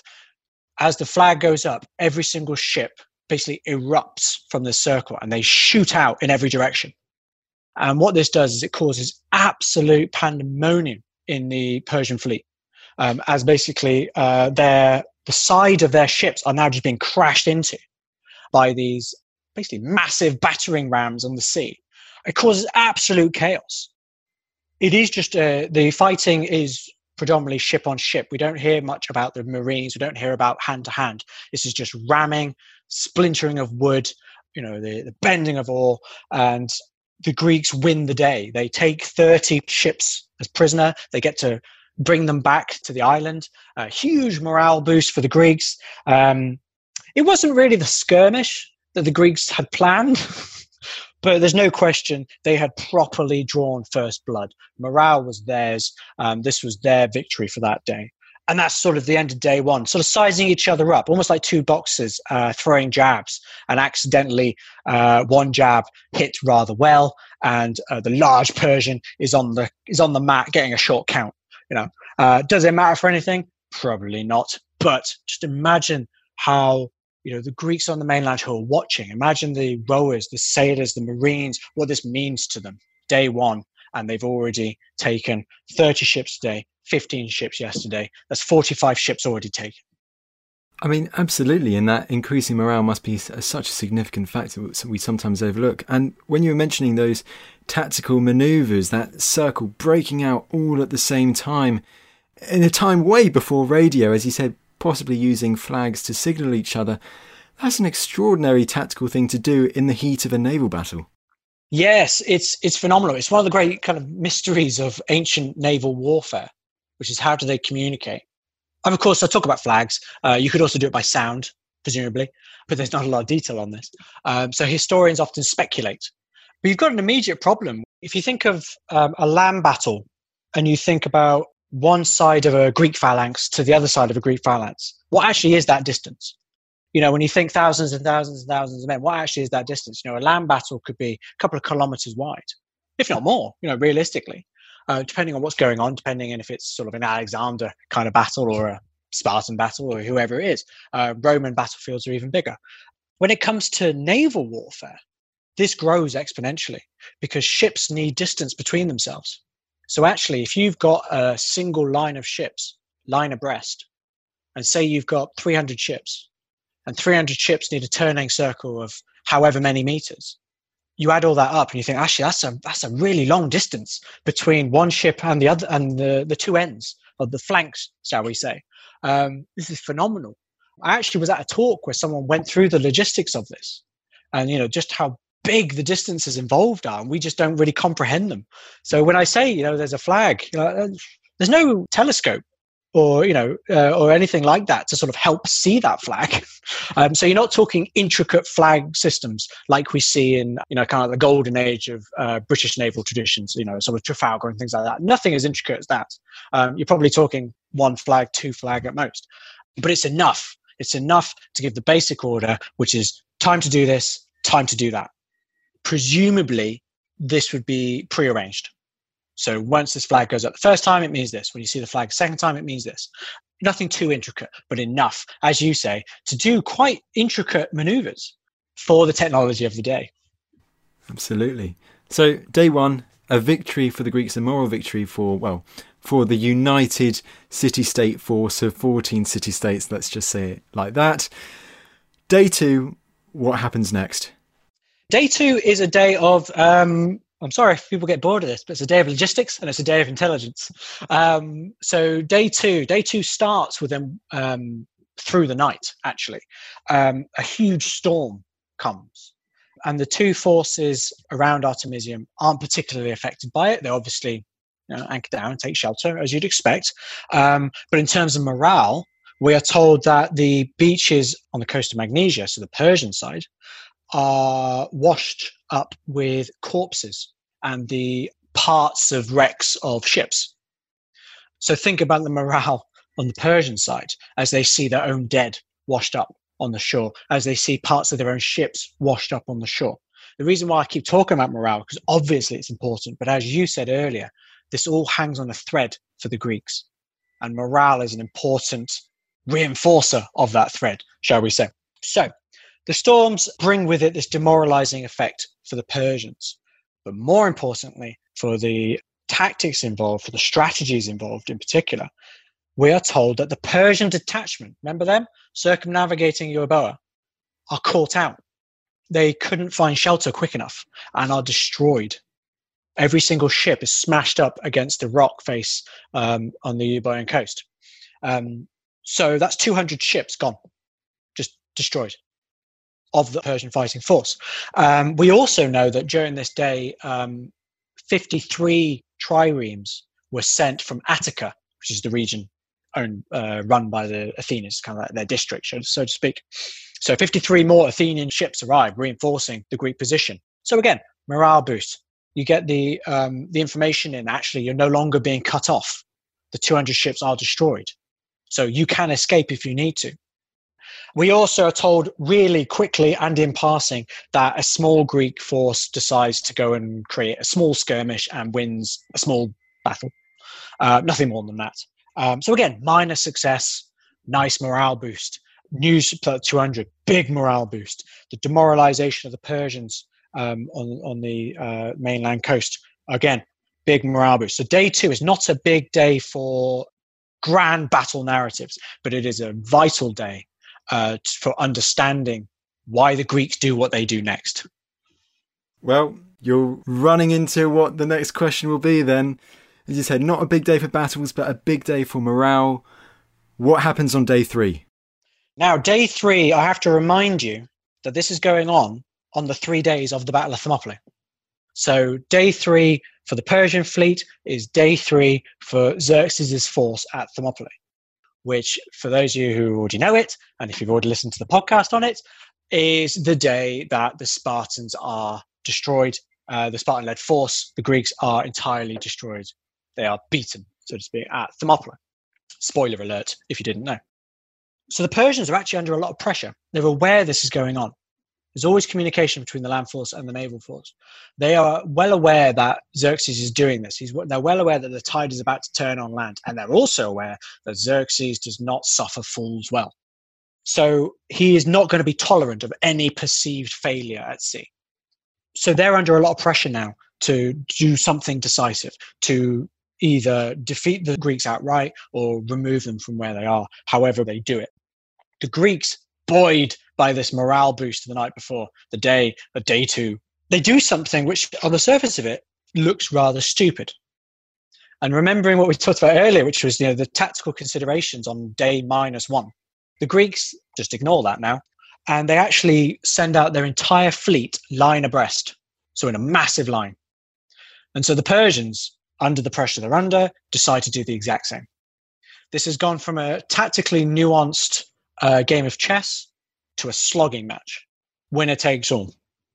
As the flag goes up, every single ship basically erupts from the circle and they shoot out in every direction. And what this does is it causes absolute pandemonium in the Persian fleet, um, as basically uh, their, the side of their ships are now just being crashed into by these basically massive battering rams on the sea. It causes absolute chaos. It is just, uh, the fighting is predominantly ship on ship. We don't hear much about the Marines. We don't hear about hand to hand. This is just ramming, splintering of wood, you know, the, the bending of ore, and the Greeks win the day. They take thirty ships as prisoner. They get to bring them back to the island. A huge morale boost for the Greeks. Um, it wasn't really the skirmish that the Greeks had planned, but there's no question they had properly drawn first blood. Morale was theirs. Um, this was their victory for that day. And that's sort of the end of day one, sort of sizing each other up, almost like two boxers uh, throwing jabs, and accidentally uh, one jab hit rather well, and uh, the large Persian is on the is on the mat getting a short count. You know, uh, does it matter for anything? Probably not. But just imagine how, you know, the Greeks on the mainland who are watching. Imagine the rowers, the sailors, the Marines, what this means to them. Day one, and they've already taken thirty ships today, fifteen ships yesterday. That's forty-five ships already taken. I mean, absolutely. And that increasing morale must be such a significant factor that we sometimes overlook. And when you were mentioning those tactical manoeuvres, that circle breaking out all at the same time, in a time way before radio, as you said, possibly using flags to signal each other, that's an extraordinary tactical thing to do in the heat of a naval battle. Yes, it's it's phenomenal. It's one of the great kind of mysteries of ancient naval warfare, which is how do they communicate? And of course, I talk about flags. Uh, you could also do it by sound, presumably, but there's not a lot of detail on this. Um, so historians often speculate. But you've got an immediate problem. If you think of um, a land battle and you think about one side of a Greek phalanx to the other side of a Greek phalanx, what actually is that distance? You know, when you think thousands and thousands and thousands of men, what actually is that distance? You know, a land battle could be a couple of kilometers wide, if not more, you know, realistically, uh, depending on what's going on, depending on if it's sort of an Alexander kind of battle or a Spartan battle or whoever it is. Uh, Roman battlefields are even bigger. When it comes to naval warfare, this grows exponentially because ships need distance between themselves. So actually, if you've got a single line of ships, line abreast, and say you've got three hundred ships, and three hundred ships need a turning circle of however many meters, you add all that up and you think, actually, that's a that's a really long distance between one ship and the other, and the, the two ends of the flanks, shall we say. Um, this is phenomenal. I actually was at a talk where someone went through the logistics of this, and you know just how big the distances involved are, and we just don't really comprehend them. So when I say, you know, there's a flag, you know, there's no telescope or, you know, uh, or anything like that to sort of help see that flag. Um, so you're not talking intricate flag systems like we see in, you know, kind of the golden age of uh, British naval traditions, you know, sort of Trafalgar and things like that. Nothing as intricate as that. Um, you're probably talking one flag, two flag at most. But it's enough. It's enough to give the basic order, which is time to do this, time to do that. Presumably, this would be prearranged. So once this flag goes up the first time, it means this. When you see the flag the second time, it means this. Nothing too intricate, but enough, as you say, to do quite intricate maneuvers for the technology of the day. Absolutely. So day one, a victory for the Greeks, a moral victory for, well, for the united city-state force of fourteen city-states, let's just say it like that. Day two, what happens next? Day two is a day of, um, I'm sorry if people get bored of this, but it's a day of logistics and it's a day of intelligence. Um, so day two, day two starts with them um, through the night, actually. Um, a huge storm comes, and the two forces around Artemisium aren't particularly affected by it. They're obviously, you know, anchor down and take shelter, as you'd expect. Um, but in terms of morale, we are told that the beaches on the coast of Magnesia, so the Persian side, are washed up with corpses and the parts of wrecks of ships. So think about the morale on the Persian side as they see their own dead washed up on the shore, as they see parts of their own ships washed up on the shore. The reason why I keep talking about morale, because obviously it's important, but as you said earlier, this all hangs on a thread for the Greeks, and morale is an important reinforcer of that thread, shall we say. So the storms bring with it this demoralizing effect for the Persians, but more importantly, for the tactics involved, for the strategies involved in particular, we are told that the Persian detachment, remember them, circumnavigating Euboea, are caught out. They couldn't find shelter quick enough and are destroyed. Every single ship is smashed up against the rock face um, on the Euboean coast. Um, so that's two hundred ships gone, just destroyed, of the Persian fighting force. Um, we also know that during this day, um, fifty-three triremes were sent from Attica, which is the region owned, uh, run by the Athenians, kind of like their district, so to speak. So fifty-three more Athenian ships arrived, reinforcing the Greek position. So again, morale boost. You get the um, the information in, actually, you're no longer being cut off. The two hundred ships are destroyed. So you can escape if you need to. We also are told really quickly and in passing that a small Greek force decides to go and create a small skirmish and wins a small battle. Uh, nothing more than that. Um, so again, minor success, nice morale boost. News two hundred, big morale boost. The demoralization of the Persians um, on, on the uh, mainland coast, again, big morale boost. So day two is not a big day for grand battle narratives, but it is a vital day uh, for understanding why the Greeks do what they do next. Well, you're running into what the next question will be then. As you said, not a big day for battles, but a big day for morale. What happens on day three? Now, day three, I have to remind you that this is going on on the three days of the Battle of Thermopylae. So day three for the Persian fleet is day three for Xerxes' force at Thermopylae, which, for those of you who already know it, and if you've already listened to the podcast on it, is the day that the Spartans are destroyed. Uh, the Spartan-led force, the Greeks, are entirely destroyed. They are beaten, so to speak, at Thermopylae. Spoiler alert, if you didn't know. So the Persians are actually under a lot of pressure. They're aware this is going on. There's always communication between the land force and the naval force. They are well aware that Xerxes is doing this. He's, they're well aware that the tide is about to turn on land. And they're also aware that Xerxes does not suffer fools well. So he is not going to be tolerant of any perceived failure at sea. So they're under a lot of pressure now to do something decisive, to either defeat the Greeks outright or remove them from where they are, however they do it. The Greeks, buoyed by this morale boost the night before, the day of day two, they do something which on the surface of it looks rather stupid. And remembering what we talked about earlier, which was, you know, the tactical considerations on day minus one, the Greeks just ignore that now. And they actually send out their entire fleet line abreast. So in a massive line. And so the Persians, under the pressure they're under, decide to do the exact same. This has gone from a tactically nuanced uh, game of chess to a slogging match. Winner takes all.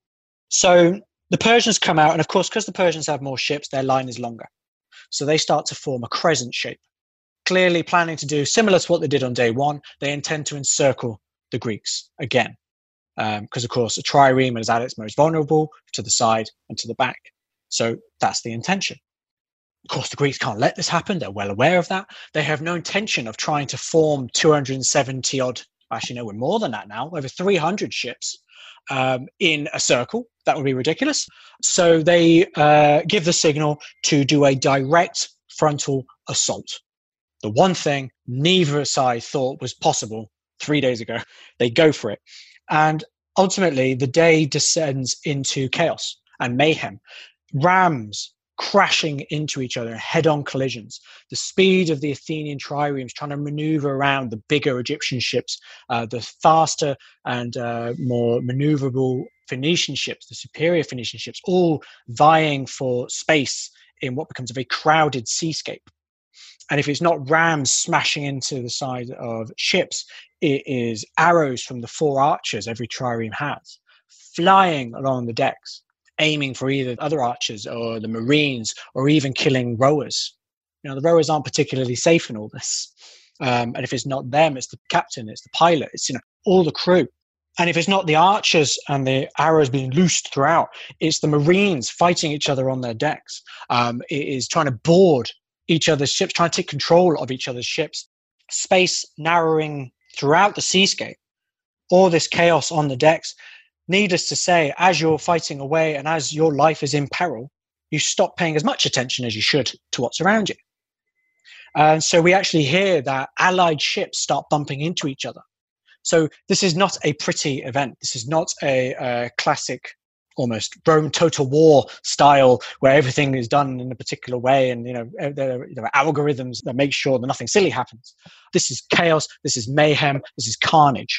So the Persians come out, and of course, because the Persians have more ships, their line is longer. So they start to form a crescent shape, clearly planning to do similar to what they did on day one. They intend to encircle the Greeks again, because, um, of course, a trireme is at its most vulnerable to the side and to the back. So that's the intention. Of course, the Greeks can't let this happen. They're well aware of that. They have no intention of trying to form two hundred seventy odd, actually, no, we're more than that now, over three hundred ships um, in a circle. That would be ridiculous. So they uh, give the signal to do a direct frontal assault. The one thing neither side thought was possible three days ago. They go for it. And ultimately, the day descends into chaos and mayhem. Rams crashing into each other, head-on collisions. The speed of the Athenian triremes trying to maneuver around the bigger Egyptian ships, uh, the faster and uh, more maneuverable Phoenician ships, the superior Phoenician ships, all vying for space in what becomes a very crowded seascape. And if it's not rams smashing into the side of ships, it is arrows from the four archers every trireme has, flying along the decks, aiming for either other archers or the marines, or even killing rowers. You know, the rowers aren't particularly safe in all this. Um, and if it's not them, it's the captain, it's the pilot, it's, you know, all the crew. And if it's not the archers and the arrows being loosed throughout, it's the marines fighting each other on their decks. Um, it is trying to board each other's ships, trying to take control of each other's ships. Space narrowing throughout the seascape. All this chaos on the decks. Needless to say, as you're fighting away and as your life is in peril, you stop paying as much attention as you should to what's around you. And so we actually hear that allied ships start bumping into each other. So this is not a pretty event. This is not a, a classic, almost Rome total war style where everything is done in a particular way, and you know there, there are algorithms that make sure that nothing silly happens. This is chaos. This is mayhem. This is carnage.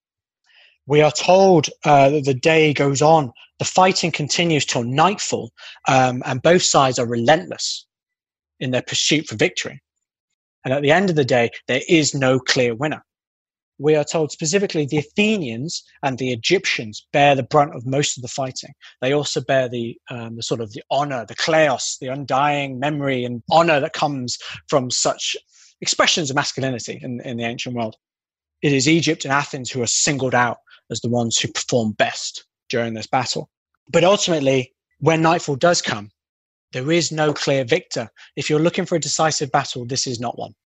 We are told uh, that the day goes on. The fighting continues till nightfall, um, and both sides are relentless in their pursuit for victory. And at the end of the day, there is no clear winner. We are told specifically the Athenians and the Egyptians bear the brunt of most of the fighting. They also bear the, um, the sort of the honor, the kleos, the undying memory and honor that comes from such expressions of masculinity in, in the ancient world. It is Egypt and Athens who are singled out as the ones who perform best during this battle. But ultimately, when nightfall does come, there is no clear victor. If you're looking for a decisive battle, this is not one.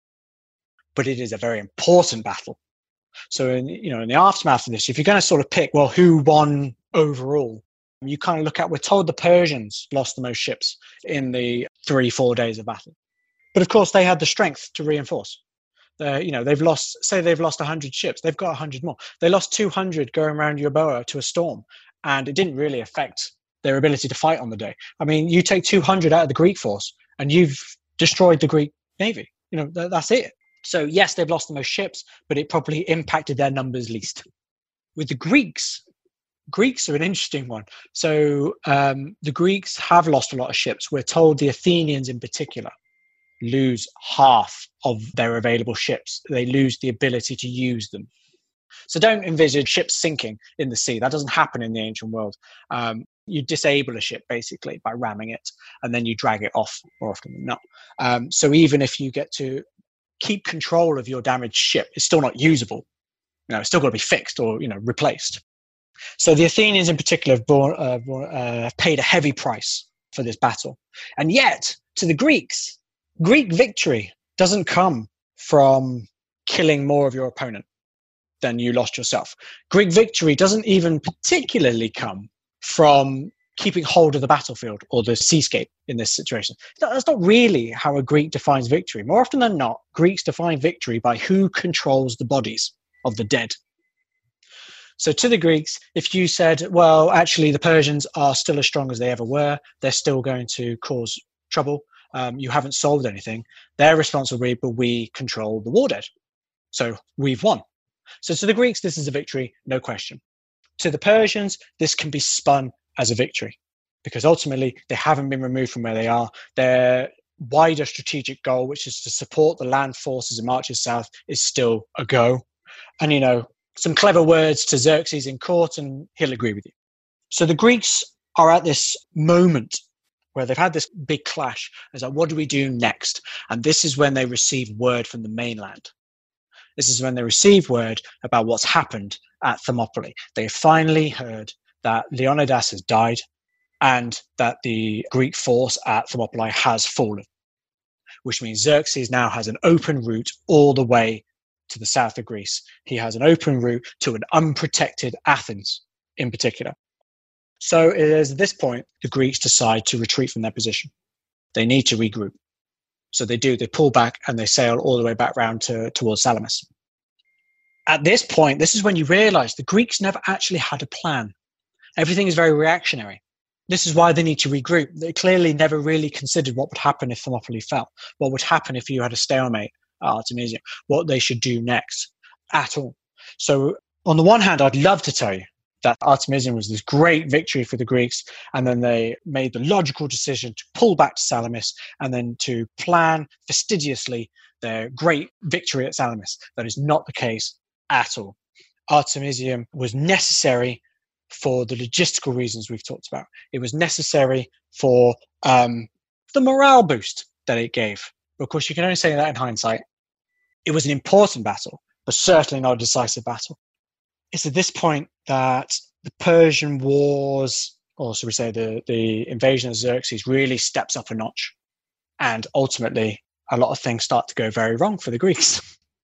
But it is a very important battle. So, in, you know, in the aftermath of this, if you're going to sort of pick, well, who won overall, you kind of look at, we're told the Persians lost the most ships in the three, four days of battle. But of course, they had the strength to reinforce. Uh, you know, they've lost, say they've lost one hundred ships, they've got one hundred more. They lost two hundred going around Euboea to a storm, and it didn't really affect their ability to fight on the day. I mean, you take two hundred out of the Greek force, and you've destroyed the Greek navy. You know, th- that's it. So yes, they've lost the most ships, but it probably impacted their numbers least. With the Greeks, Greeks are an interesting one. So um, the Greeks have lost a lot of ships. We're told the Athenians in particular lose half of their available ships. They lose the ability to use them. So don't envisage ships sinking in the sea. That doesn't happen in the ancient world. Um, you disable a ship basically by ramming it, and then you drag it off more often than not. Um, so even if you get to keep control of your damaged ship, it's still not usable. You know, it's still got to be fixed or, you know, replaced. So the Athenians in particular have borne, uh, borne, uh, paid a heavy price for this battle. And yet, to the Greeks, Greek victory doesn't come from killing more of your opponent than you lost yourself. Greek victory doesn't even particularly come from keeping hold of the battlefield or the seascape in this situation. That's not really how a Greek defines victory. More often than not, Greeks define victory by who controls the bodies of the dead. So to the Greeks, if you said, well, actually the Persians are still as strong as they ever were, they're still going to cause trouble, um, you haven't solved anything, their response would be, but we control the war dead. So we've won. So to the Greeks, this is a victory, no question. To the Persians, this can be spun as a victory because ultimately they haven't been removed from where they are. Their wider strategic goal, which is to support the land forces and marches south, is still a go. And, you know, some clever words to Xerxes in court and he'll agree with you. So the Greeks are at this moment where they've had this big clash. It's like, what do we do next? And this is when they receive word from the mainland. This is when they receive word about what's happened at Thermopylae. They finally heard that Leonidas has died and that the Greek force at Thermopylae has fallen, which means Xerxes now has an open route all the way to the south of Greece. He has an open route to an unprotected Athens in particular. So it is at this point the Greeks decide to retreat from their position. They need to regroup. So they do, they pull back and they sail all the way back round to, towards Salamis. At this point, this is when you realize the Greeks never actually had a plan. Everything is very reactionary. This is why they need to regroup. They clearly never really considered what would happen if Thermopylae fell, what would happen if you had a stalemate at Artemisium, what they should do next at all. So on the one hand, I'd love to tell you that Artemisium was this great victory for the Greeks, and then they made the logical decision to pull back to Salamis and then to plan fastidiously their great victory at Salamis. That is not the case at all. Artemisium was necessary for the logistical reasons we've talked about. It was necessary for um, the morale boost that it gave. Of course, you can only say that in hindsight. It was an important battle, but certainly not a decisive battle. It's at this point that the Persian wars, or should we say the, the invasion of Xerxes, really steps up a notch. And ultimately, a lot of things start to go very wrong for the Greeks.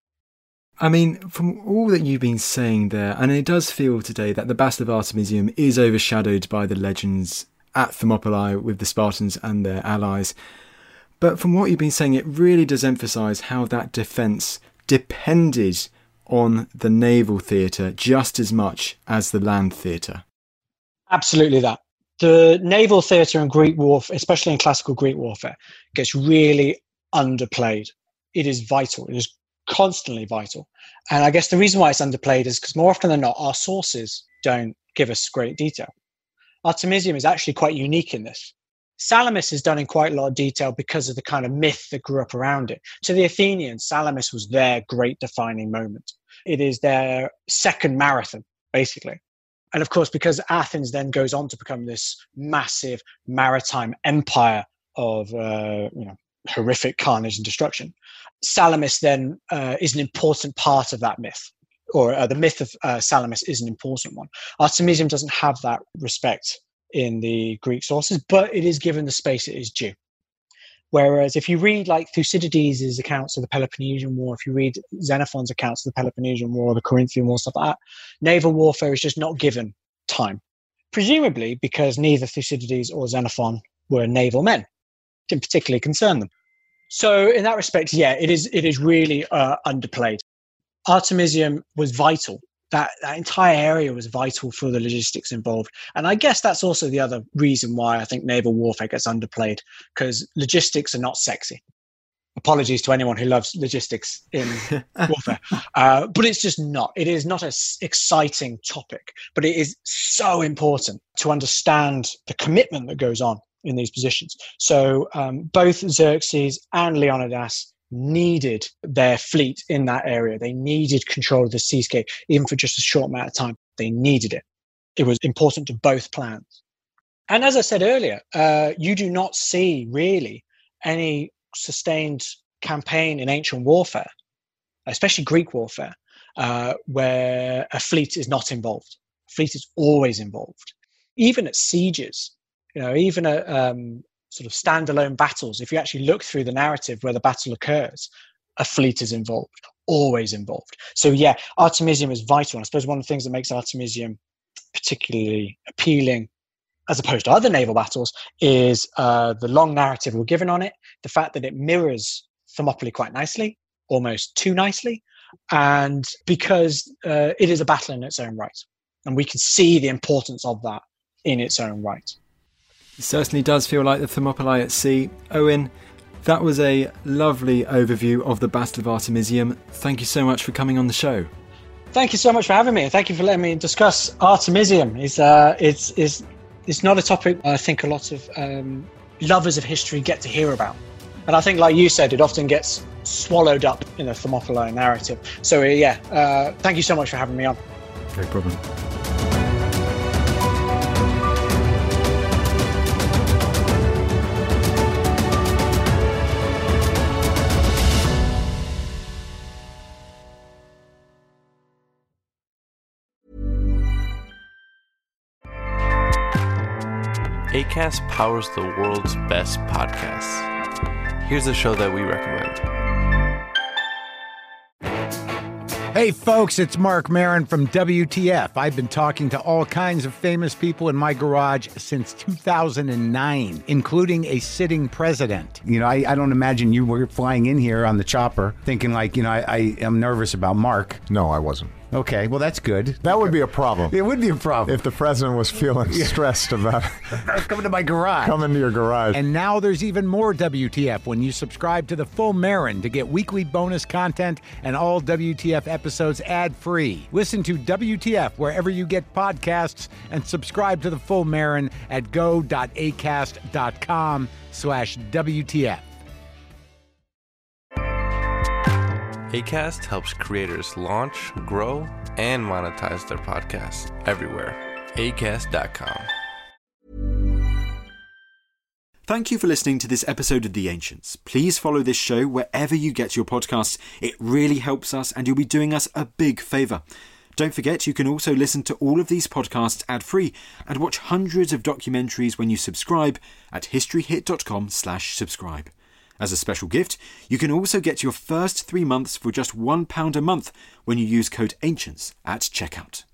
I mean, from all that you've been saying there, and it does feel today that the Battle of Artemisium is overshadowed by the legends at Thermopylae with the Spartans and their allies. But from what you've been saying, it really does emphasise how that defence depended on the naval theatre just as much as the land theatre. Absolutely that. The naval theatre in Greek warfare, especially in classical Greek warfare, gets really underplayed. It is vital. It is constantly vital. And I guess the reason why it's underplayed is because more often than not, our sources don't give us great detail. Artemisium is actually quite unique in this. Salamis is done in quite a lot of detail because of the kind of myth that grew up around it. To the Athenians, Salamis was their great defining moment. It is their second marathon, basically. And of course, because Athens then goes on to become this massive maritime empire of uh, you know, horrific carnage and destruction, Salamis then uh, is an important part of that myth, or uh, the myth of uh, Salamis is an important one. Artemisium doesn't have that respect in the Greek sources, but it is given the space it is due. Whereas if you read like Thucydides' accounts of the Peloponnesian War, if you read Xenophon's accounts of the Peloponnesian War, the Corinthian War, stuff like that, naval warfare is just not given time. Presumably because neither Thucydides or Xenophon were naval men. Didn't particularly concern them. So in that respect, yeah, it is it is really uh, underplayed. Artemisium was vital. That, that entire area was vital for the logistics involved. And I guess that's also the other reason why I think naval warfare gets underplayed, because logistics are not sexy. Apologies to anyone who loves logistics in warfare. Uh, but it's just not. It is not an exciting topic, but it is so important to understand the commitment that goes on in these positions. So um, both Xerxes and Leonidas needed their fleet in that area. They needed control of the seascape, even for just a short amount of time. They needed it. It was important to both plans. And as I said earlier, uh, you do not see really any sustained campaign in ancient warfare, especially Greek warfare, uh, where a fleet is not involved. A fleet is always involved. Even at sieges, you know, even at um, sort of standalone battles, if you actually look through the narrative where the battle occurs, a fleet is involved, always involved. So yeah, Artemisium is vital. And I suppose one of the things that makes Artemisium particularly appealing as opposed to other naval battles, is uh, the long narrative we're given on it, the fact that it mirrors Thermopylae quite nicely, almost too nicely, and because uh, it is a battle in its own right. And we can see the importance of that in its own right. It certainly does feel like the Thermopylae at sea. Owen, that was a lovely overview of the Battle of Artemisium. Thank you so much for coming on the show. Thank you so much for having me. Thank you for letting me discuss Artemisium. It's, uh, it's, it's, it's not a topic I think a lot of um, lovers of history get to hear about. And I think, like you said, it often gets swallowed up in the Thermopylae narrative. So, uh, yeah, uh, thank you so much for having me on. No problem. Acast powers the world's best podcasts. Here's a show that we recommend. Hey folks, it's Mark Maron from W T F. I've been talking to all kinds of famous people in my garage since two thousand nine, including a sitting president. You know, I, I don't imagine you were flying in here on the chopper thinking like, you know, I, I am nervous about Mark. No, I wasn't. Okay, well, that's good. That would be a problem. It would be a problem. If the president was feeling stressed about coming to my garage. Coming to your garage. And now there's even more W T F when you subscribe to the Full Marin to get weekly bonus content and all W T F episodes ad-free. Listen to W T F wherever you get podcasts and subscribe to the Full Marin at go.acast.com slash WTF. Acast helps creators launch, grow, and monetize their podcasts everywhere. acast dot com. Thank you for listening to this episode of The Ancients. Please follow this show wherever you get your podcasts. It really helps us and you'll be doing us a big favour. Don't forget you can also listen to all of these podcasts ad-free and watch hundreds of documentaries when you subscribe at historyhit.com slash subscribe. As a special gift, you can also get your first three months for just one pound a month when you use code ANCIENTS at checkout.